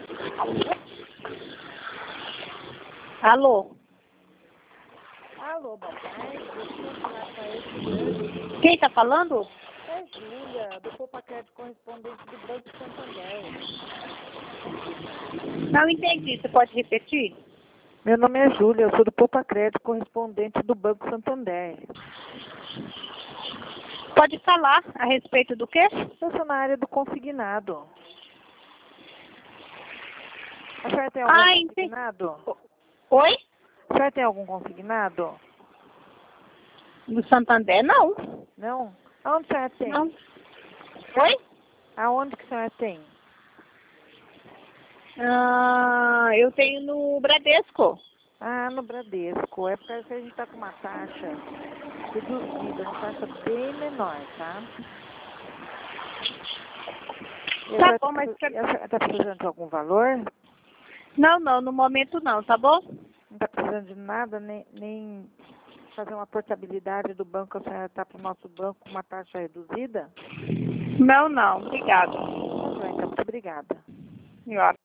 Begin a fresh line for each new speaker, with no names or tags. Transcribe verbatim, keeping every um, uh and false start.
Alô?
Alô, boa tarde. Eu queria falar com a Edilane.
Quem tá falando?
É Júlia, do Poupa Crédito Correspondente do Banco Santander.
Não entendi. Você pode repetir?
Meu nome é Júlia, eu sou do Poupa Crédito Correspondente do Banco Santander.
Pode falar a respeito do quê?
Eu sou na área do consignado. A senhora tem algum
Ah, entendi.
consignado?
Oi?
A senhora tem algum consignado?
No Santander, não.
Não? Aonde a senhora tem?
Não. Oi?
Aonde que a senhora tem?
Ah, eu tenho no Bradesco.
Ah, no Bradesco. É porque a gente está com uma taxa reduzida, uma taxa bem menor, tá? E a
Tá
senhora
bom, mas...
e a senhora está precisando de algum valor?
Não, não, no momento não, tá bom?
Não está precisando de nada, nem, nem fazer uma portabilidade do banco, a senhora está para o nosso banco com uma taxa reduzida?
Não, não. Obrigada.
Tá bem, então, muito obrigada.
Senhora.